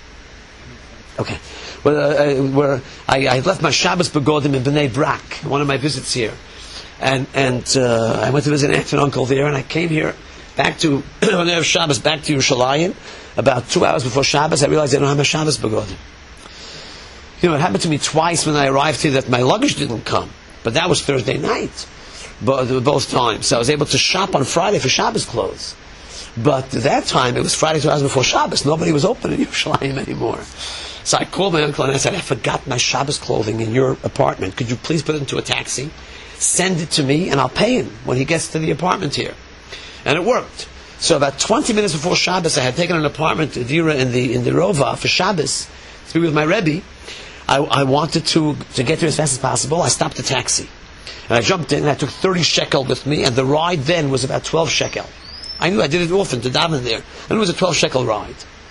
Okay. Where I left my Shabbos begodim in Bnei Brak, one of my visits here. And I went to visit an aunt and uncle there, and I came here back to, on Erev Shabbos, back to Yerushalayim. About 2 hours before Shabbos, I realized I don't have my Shabbos begodim. You know, it happened to me twice when I arrived here that my luggage didn't come. But that was Thursday night, both times. So I was able to shop on Friday for Shabbos clothes. But that time, it was Friday 2 hours before Shabbos. Nobody was open in Yerushalayim anymore. So I called my uncle and I said, I forgot my Shabbos clothing in your apartment. Could you please put it into a taxi? Send it to me and I'll pay him when he gets to the apartment here. And it worked. So about 20 minutes before Shabbos, I had taken an apartment, a dira in the Rova for Shabbos, to be with my Rebbe. I wanted to get there as fast as possible. I stopped the taxi. And I jumped in and I took 30 shekel with me, and the ride then was about 12 shekel. I knew I did it often to daven there. And it was a 12 shekel ride.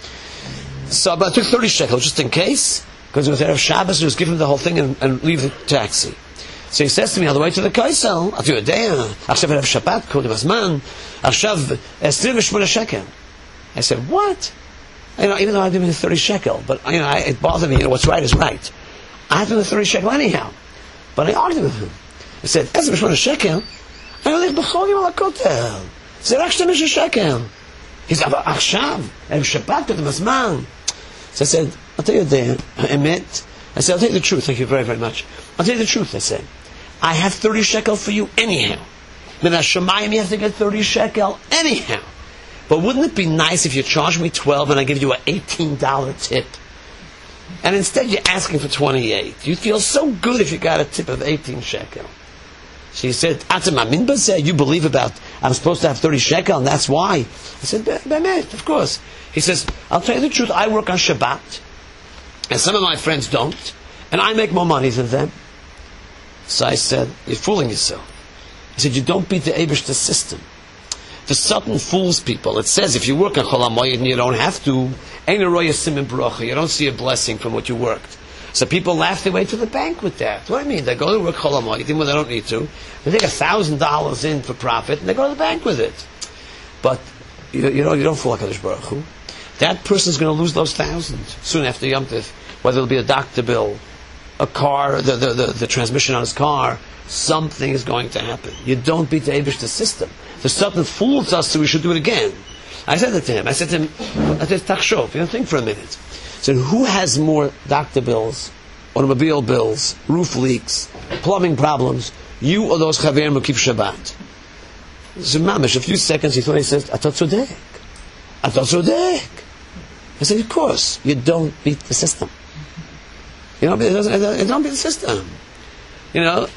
So I took 30 shekel just in case, because it was Erev Shabbos, and it was give him the whole thing and leave the taxi. So he says to me on the way to the Kaisel, "Atu yodea, achshav Erev Shabbat, kodem hazman, achshav 28 shekel." I said, "What?" You know, even though I didn't give 30 shekel, but you know, it bothered me. You know, what's right is right. I have to do 30 shekel anyhow. But I argued with him. I said, "28 shekel, I only b'chogim al hakotel. It's רק 12 shekel." He said, "Achshav Erev Shabbat, kodem hazman." So I said, "I'll tell you the emet." I said, "I'll tell you the truth." Thank you very, very much. I'll tell you the truth. I said, "I have 30 shekel for you anyhow. Min hashamayim, you have to get 30 shekel anyhow. But wouldn't it be nice if you charged me 12 and I give you an $18 tip? And instead you're asking for 28. You'd feel so good if you got a tip of 18 shekel." She said, "Atamaminba said you believe about I'm supposed to have 30 shekel and that's why." I said, "Bemet, of course." He says, "I'll tell you the truth. I work on Shabbat, and some of my friends don't, and I make more money than them." So I said, "You're fooling yourself." I said, "You don't beat the Eibishter system. The Satan fools people. It says if you work on Chol HaMoed and you don't have to, Ein Roya Simin Bracha, you don't see a blessing from what you worked." So people laugh their way to the bank with that. What do I mean? They go to work Chol HaMoed even when they don't need to. They take $1,000 in for profit and they go to the bank with it. But you don't fool HaKadosh Baruch Hu. That person's going to lose those thousands soon after Yom Tov. Whether it'll be a doctor bill, a car, the transmission on his car, something is going to happen. You don't beat the Eibishter system. The Satan fools us, so we should do it again. I said that to him. I said, "Tachshov, you know, think for a minute." I said, "Who has more doctor bills, automobile bills, roof leaks, plumbing problems, you or those chaverim who keep Shabbat?" He said, "Mamish." A few seconds, he thought, he says, "Atat tzodek. Atat tzodek." I said, "Of course, you don't beat the system. You know, it don't beat the system. You know,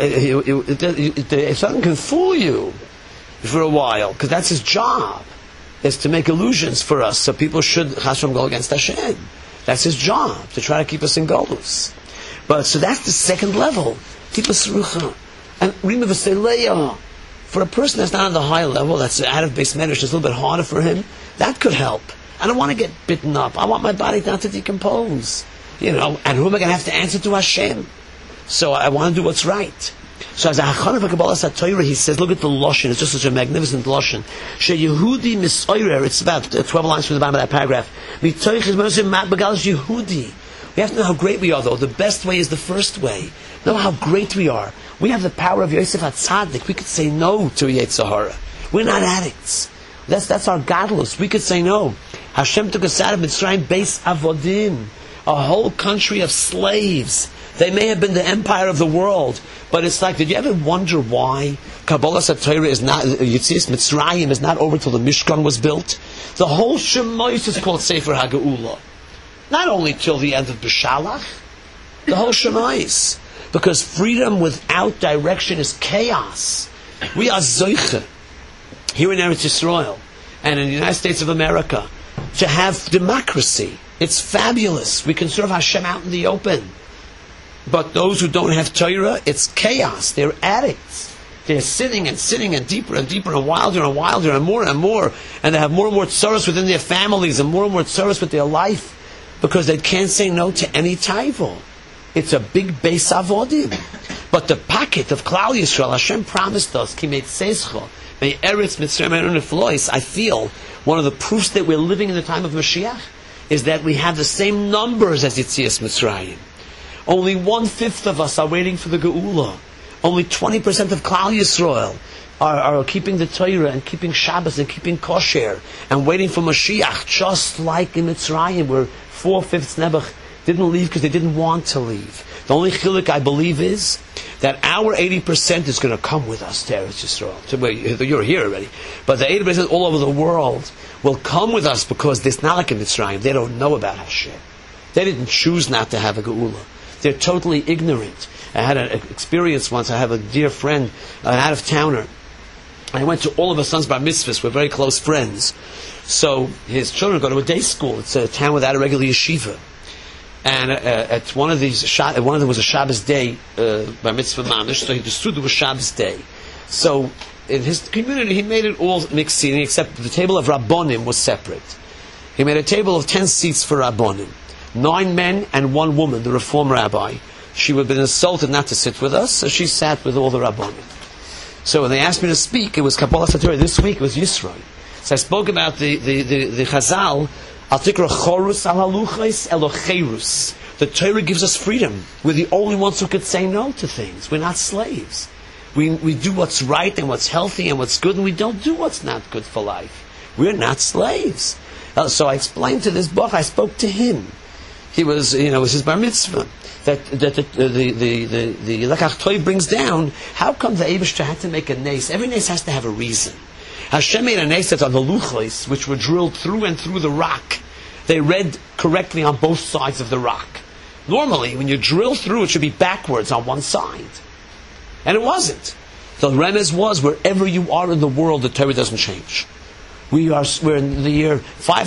Satan can fool you for a while, because that's his job, is to make illusions for us, so people should Hashem go against Hashem. That's his job, to try to keep us in Golus. But so that's the second level. Keep us rucha. And remember, for a person that's not on the high level, that's out of base management, it's a little bit harder for him, that could help. I don't want to get bitten up. I want my body not to decompose. You know, and who am I going to have to answer to? Hashem. So I want to do what's right. So as a hachana for Kabbalah Satorah, he says, look at the Lashon. It's just such a magnificent Lashon. She Yehudi misoirer. It's about 12 lines from the bottom of that paragraph. Mitoich is Yehudi. We have to know how great we are, though. The best way is the first way. Know how great we are. We have the power of Yosef HaTzadik. We could say no to Yetzer Hara. We're not addicts. That's our godless. We could say no. Hashem took us out of Mitzrayim, Beis Avodim, a whole country of slaves. They may have been the empire of the world, but it's like, did you ever wonder why Kabbalah Satorah is not, Yetzias Mitzrayim is not over till the Mishkan was built? The whole Shemais is called Sefer HaGeula. Not only till the end of B'Shalach, the whole Shemais. Because freedom without direction is chaos. We are Zoiche, here in Eretz Yisrael, and in the United States of America, to have democracy. It's fabulous. We can serve Hashem out in the open. But those who don't have Torah, it's chaos. They're addicts. They're sinning and deeper and wilder and more. And they have more and more tzaros within their families and more tzaros with their life because they can't say no to any taival. It's a big base avodim. But the packet of Klal Yisrael, Hashem promised us, Ki meitzeischa, may Eretz Mitzrayim Flois. I feel one of the proofs that we're living in the time of Mashiach is that we have the same numbers as Yetzias Mitzrayim. Only 1/5 of us are waiting for the Geula. Only 20% of Klal Yisrael are keeping the Torah and keeping Shabbos and keeping kosher and waiting for Mashiach, just like in Mitzrayim, where 4/5 Nebuch didn't leave because they didn't want to leave. The only chiluk I believe is that our 80% is going to come with us to Eretz Yisrael. You're here already, but the 80% all over the world will come with us because it's not like in Mitzrayim. They don't know about Hashem. They didn't choose not to have a Geula. They're totally ignorant. I had an experience once. I have a dear friend, an out-of-towner. I went to all of his sons' bar mitzvahs. We're very close friends. So his children go to a day school. It's a town without a regular yeshiva. And at one of them was a Shabbos day, bar mitzvah mamish, so the student was Shabbos day. So in his community, he made it all mixed seating, except the table of Rabbonim was separate. He made a table of 10 seats for Rabbonim. 9 men and 1 woman, the Reform rabbi. She would have been insulted not to sit with us, so she sat with all the Rabbonim. So when they asked me to speak, it was Kabbalah Satori. This week it was Yisro. So I spoke about the Chazal, Al Tikra Chorus Al Haluchais Elocherus. The Torah gives us freedom. We're the only ones who could say no to things. We're not slaves. We do what's right and what's healthy and what's good, and we don't do what's not good for life. We're not slaves. So I explained to this book. I spoke to him. He was, it was his bar mitzvah. That the Lekach Toy brings down. How come the Eibishter had to make a nace? Every nace has to have a reason. Hashem made a nace that's on the luchos, which were drilled through and through the rock. They read correctly on both sides of the rock. Normally, when you drill through, it should be backwards on one side. And it wasn't. The remez was, wherever you are in the world, the Torah doesn't change. We're in the year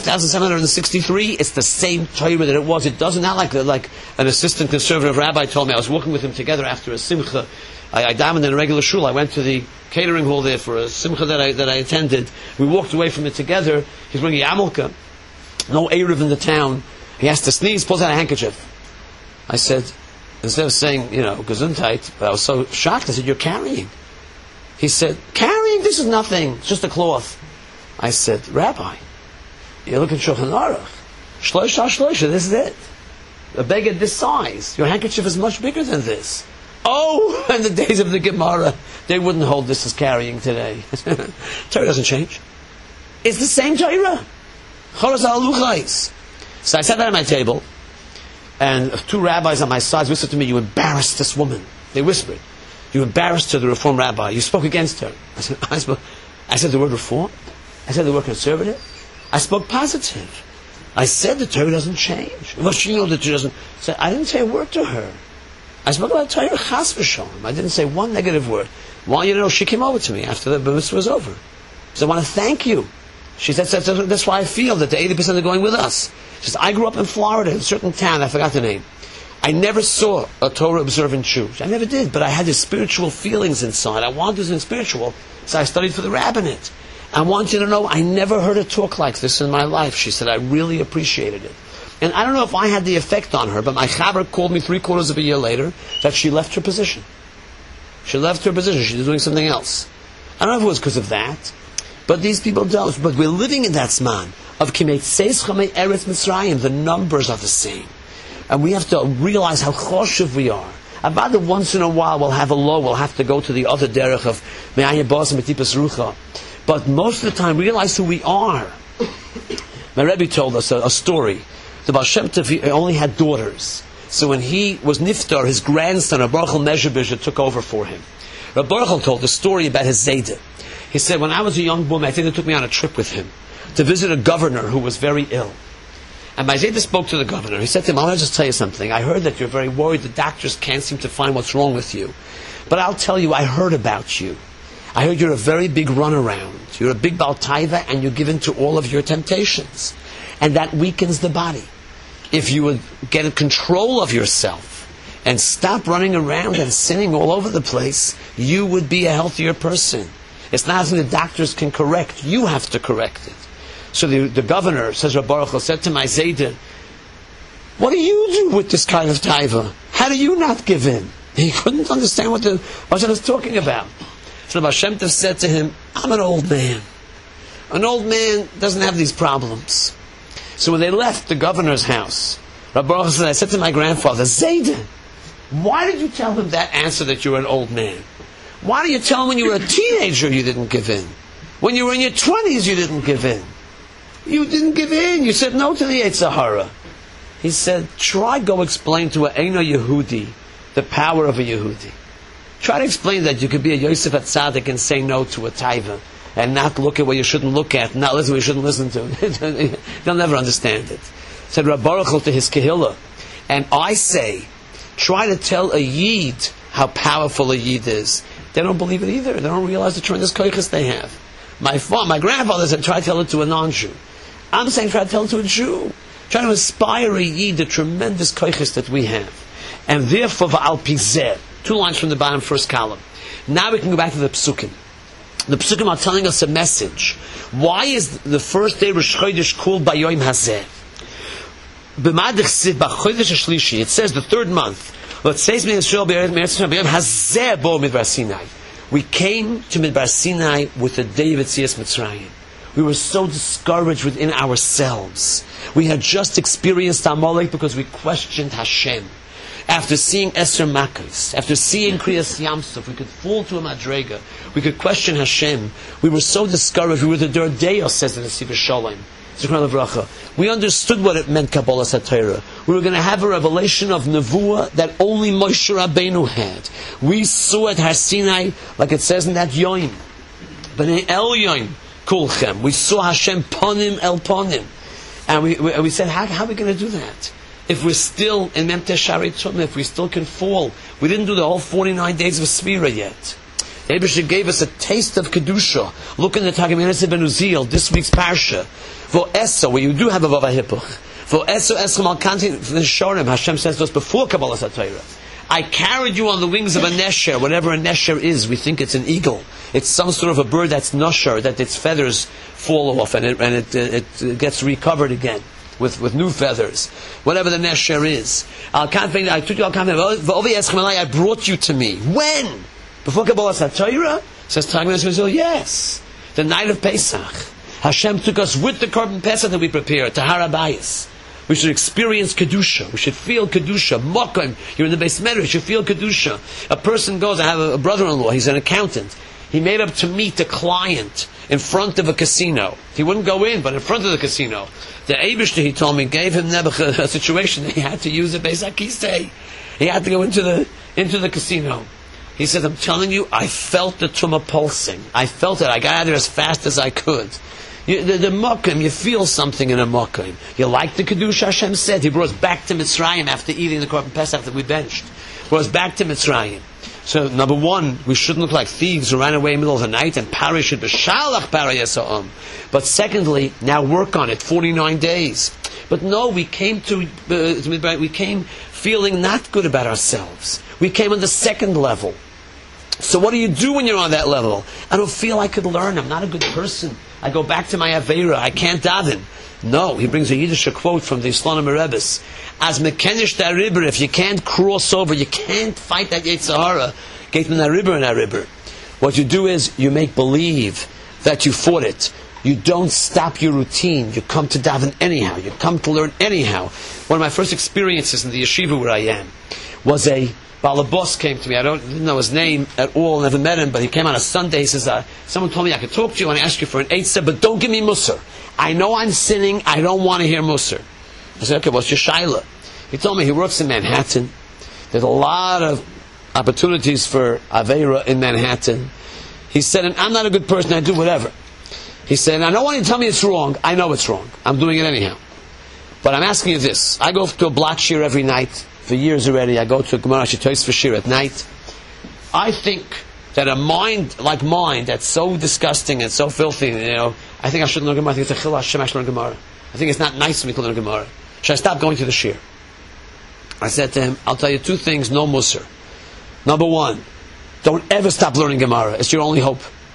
5,763. It's the same Torah that it was. It doesn't, not like an assistant conservative rabbi told me. I was working with him together after a simcha. I davened in a regular shul. I went to the catering hall there for a simcha that I attended. We walked away from it together. He's bringing Yamulka. No Erev in the town. He has to sneeze, pulls out a handkerchief. I said, instead of saying, Gesundheit, but I was so shocked. I said, you're carrying. He said, carrying? This is nothing. It's just a cloth. I said, Rabbi, you look at Shulchan Aruch. Shloisha, this is it. A beggar this size. Your handkerchief is much bigger than this. Oh, in the days of the Gemara, they wouldn't hold this as carrying today. Torah doesn't change. It's the same Torah. Choros al-Luchais. So I sat down at my table, and 2 rabbis on my side whispered to me, you embarrassed this woman. They whispered, you embarrassed her, the Reform rabbi. You spoke against her. I said the word Reform. I said the word conservative. I spoke positive. I said the Torah doesn't change. Well, she knew the Torah doesn't. So I didn't say a word to her. I spoke about Torah chas v'sholom. I didn't say one negative word. Well, she came over to me after the mitzvah was over. She said, I want to thank you. She said, that's why I feel that the 80% are going with us. She said, I grew up in Florida, in a certain town, I forgot the name. I never saw a Torah observant Jew. I never did, but I had these spiritual feelings inside. I wanted to do something spiritual, so I studied for the rabbinate. I want you to know, I never heard her talk like this in my life. She said, I really appreciated it. And I don't know if I had the effect on her, but my chaver called me 3/4 of a year later that she left her position. She left her position. She was doing something else. I don't know if it was because of that, but these people don't. But we're living in that zman of Kimei Tzeis Chamei Eretz Mitzrayim. The numbers are the same. And we have to realize how choshev we are. About that once in a while we'll have a low, we'll have to go to the other derech of Me'ayah Bas and Metipas Rucha. But most of the time, realize who we are. My Rebbe told us a story. The Baal Shem Tov only had daughters. So when he was niftar, his grandson, Rabbi Baruch Mezhebizh, took over for him. Rabbi Baruch told the story about his Zayda. He said, when I was a young boy, I think they took me on a trip with him to visit a governor who was very ill. And my Zayda spoke to the governor. He said to him, I'll just tell you something. I heard that you're very worried. The doctors can't seem to find what's wrong with you. But I'll tell you, I heard about you. I heard you're a very big runaround. You're a big Baal Taiva, and you're given to all of your temptations. And that weakens the body. If you would get in control of yourself and stop running around and sinning all over the place, you would be a healthier person. It's not something the doctors can correct. You have to correct it. So the governor, says Rabbi Baruch, said to my Zayda, what do you do with this kind of taiva? How do you not give in? He couldn't understand what the Hashem was talking about. So the Baal Shem Tov said to him, I'm an old man. An old man doesn't have these problems. So when they left the governor's house, Rabbi Baruch said, I said to my grandfather, Zayden, why did you tell him that answer that you're an old man? Why did you tell him when you were a teenager you didn't give in? When you were in your 20s you didn't give in. You didn't give in. You said no to the Yetzer Hara. He said, try go explain to an Eino Yehudi the power of a Yehudi. Try to explain that you could be a Yosef HaTzadik and say no to a taiva and not look at what you shouldn't look at, not listen to what you shouldn't listen to. They'll never understand it. Said Rabbi Baruch to his Kehillah. And I say, try to tell a Yid how powerful a Yid is. They don't believe it either. They don't realize the tremendous koiches they have. My grandfather said, try to tell it to a non-Jew. I'm saying, try to tell it to a Jew. Try to inspire a Yid the tremendous koiches that we have. And therefore, v'al pizeh. 2 lines from the bottom, first column. Now we can go back to the Psukim. The Psukim are telling us a message. Why is the first day Rosh Chodesh called Bayom Hazeh? It says the 3rd month. We came to Midbar Sinai with the day of Yetzias Mitzrayim. We were so discouraged within ourselves. We had just experienced Amalek because we questioned Hashem. After seeing Esther Makkos, after seeing Kriyas Yamsuf, we could fall to a Madrega. We could question Hashem. We were so discouraged. We were the Dordeos, says the Nesiv Shalom. We understood what it meant, Kabbalah Satira. We were going to have a revelation of Nevuah that only Moshe Rabbeinu had. We saw at Har Sinai, like it says in that Yoim, B'nei El Yoim Kulchem. We saw Hashem Ponim El Ponim. And we said, how are we going to do that? If we're still in Mem Teshari Tumah, if we still can fall, we didn't do the whole 49 days of Sphira yet. Abishah gave us a taste of Kedusha. Look in the Tagaminas Ben Uziel, this week's Parsha. Vo'eso, where you do have a Vava Hippuch. Vo'eso eschem al kantin v'shorim. Hashem says to us before Kabbalah Satayra. I carried you on the wings of a nesher. Whatever a nesher is, we think it's an eagle. It's some sort of a bird that's nosher, that its feathers fall off and it gets recovered again with new feathers. Whatever the nesher is. I took you al kantin. I brought you to me. When? Before Kabbalah Satayra? Says Tagaminas Ben Uziel, yes. The night of Pesach. Hashem took us with the Korban Pesach that we prepared to Har Habayis. We should experience Kedusha. We should feel Kedusha. Mokim, you're in the Beis Medrash, you should feel Kedusha. A person goes, I have a brother-in-law, he's an accountant. He made up to meet a client in front of a casino. He wouldn't go in, but in front of the casino. The Eibishter, he told me, gave him a situation that he had to use a Beis HaKisei. He had to go into the casino. He said, I'm telling you, I felt the Tumah pulsing. I felt it. I got out of there as fast as I could. The Mokim, you feel something in a Mokim. You like the Kedusha, Hashem said. He brought us back to Mitzrayim after eating the Korban Pesach that we benched. Brought us back to Mitzrayim. So, number one, we shouldn't look like thieves who ran away in the middle of the night, and Pari should be Shalach Pari Yisa'am. But secondly, now work on it, 49 days. But no, we came feeling not good about ourselves. We came on the second level. So what do you do when you're on that level? I don't feel I could learn. I'm not a good person. I go back to my Aveira. I can't daven. No, he brings a Yiddish quote from the Slonim Rebbe's. As mekenish da river, if you can't cross over, you can't fight that Yetzer Hara, get in that river. What you do is you make believe that you fought it. You don't stop your routine. You come to daven anyhow. You come to learn anyhow. One of my first experiences in the yeshiva where I am was a Balabos came to me. I didn't know his name at all, never met him, but he came on a Sunday. He says, someone told me I could talk to you and ask you for an eitzah, but don't give me musar. I know I'm sinning. I don't want to hear musar. I said, okay, what's your shaila? He told me he works in Manhattan. There's a lot of opportunities for Aveira in Manhattan. He said, and I'm not a good person. I do whatever. He said, and I don't want you to tell me it's wrong. I know it's wrong. I'm doing it anyhow. But I'm asking you this. I go to a block shir every night. For years already, I go to a Gemara Shitois for shir at night. I think that a mind like mine that's so disgusting and so filthy, I think I shouldn't learn Gemara. I think it's a chil Hashem I should learn Gemara. I think it's not nice for me to learn Gemara. Should I stop going to the shir? I said to him, I'll tell you 2 things, no musar. Number 1, don't ever stop learning Gemara. It's your only hope.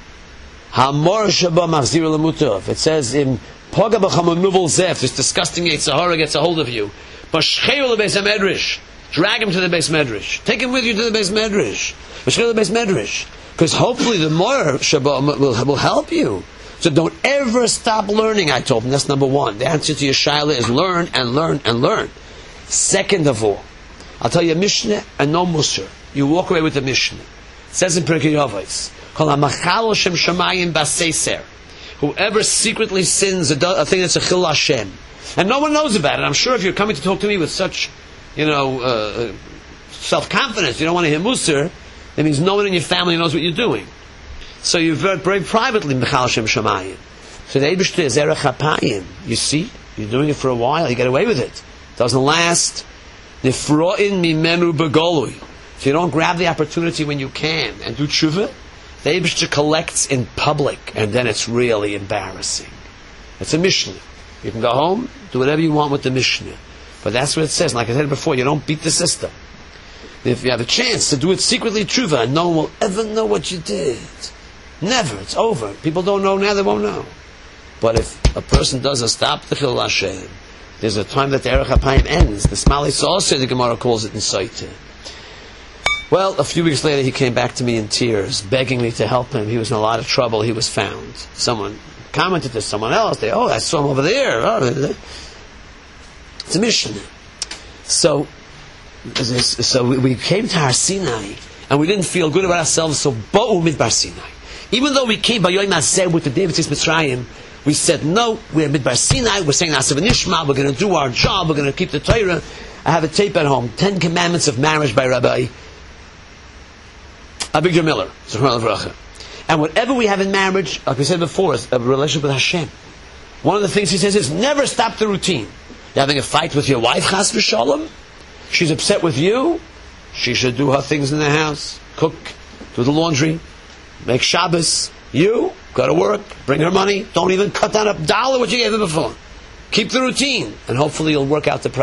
It says in Poga b'cham nuvel zef, this disgusting Yetzer Hara gets a hold of you. Drag him to the Beis Medrash. Take him with you to the Beis Medrash. To the Beis Medrash. Because hopefully the more Shabbat will help you. So don't ever stop learning, I told him. That's number one. The answer to your shaila is learn and learn and learn. Second of all, I'll tell you a Mishnah and no Musar. You walk away with the Mishnah. It says in Pirkei Avos, Kol ha'machal Shem Shamayim baseiser. Whoever secretly sins a thing that's a chil Hashem, and no one knows about it. I'm sure if you're coming to talk to me with such, self-confidence, you don't want to hear Musar, that means no one in your family knows what you're doing. So you very privately Mechal Shem Shamayim. So the Eibishter is Erech HaPayim. You see, you're doing it for a while, you get away with it. Doesn't last. Nifro'in mimenu begolui. So you don't grab the opportunity when you can and do tshuva. The Eibishter collects in public, and then it's really embarrassing. It's a Mishnah. You can go home, do whatever you want with the Mishnah. But that's what it says. Like I said before, you don't beat the system. If you have a chance to do it secretly tshuva, and no one will ever know what you did. Never. It's over. People don't know now, they won't know. But if a person does a stop the Chil Hashem, there's a time that the Erech HaPayim ends. The Smali Saucer, the Gemara calls it in Saita. Well, a few weeks later he came back to me in tears, begging me to help him. He was in a lot of trouble. He was found. Someone commented to someone else. I saw him over there. It's a Mishnah. So we came to Har Sinai, and we didn't feel good about ourselves, so Ba'u Midbar Sinai. Even though we came by Yoim Hazeh with the David Mitzrayim, we said, no, we're Midbar Sinai, we're saying Asav Nishma, we're going to do our job, we're going to keep the Torah. I have a tape at home, 10 Commandments of Marriage by Rabbi Abigdor Miller. And whatever we have in marriage, like we said before, is a relationship with Hashem. One of the things he says is, never stop the routine. You're having a fight with your wife, Chas v'Shalom, she's upset with you, she should do her things in the house, cook, do the laundry, make Shabbos. You go to work, bring her money, don't even cut down $1 what you gave her before. Keep the routine, and hopefully you'll work out the problem.